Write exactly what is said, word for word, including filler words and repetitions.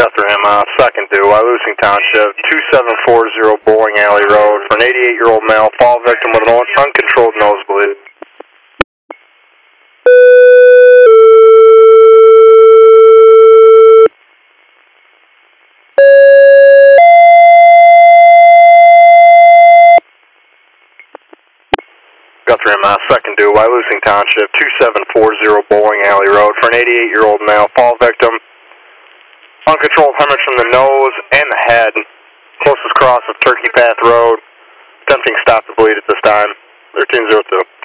After him, uh, second due, Wyalusing Township, two seven four zero Bowling Alley Road, for an eighty-eight-year-old male, fall victim with an uncontrolled nosebleed. After him, uh, second due, Wyalusing Township, two seven four zero Bowling Alley Road, for an eighty-eight-year-old male, fall victim, uncontrolled hemorrhage from the nose and the head, closest cross of Turkey Path Road, attempting stop the bleed at this time, thirteen zero two.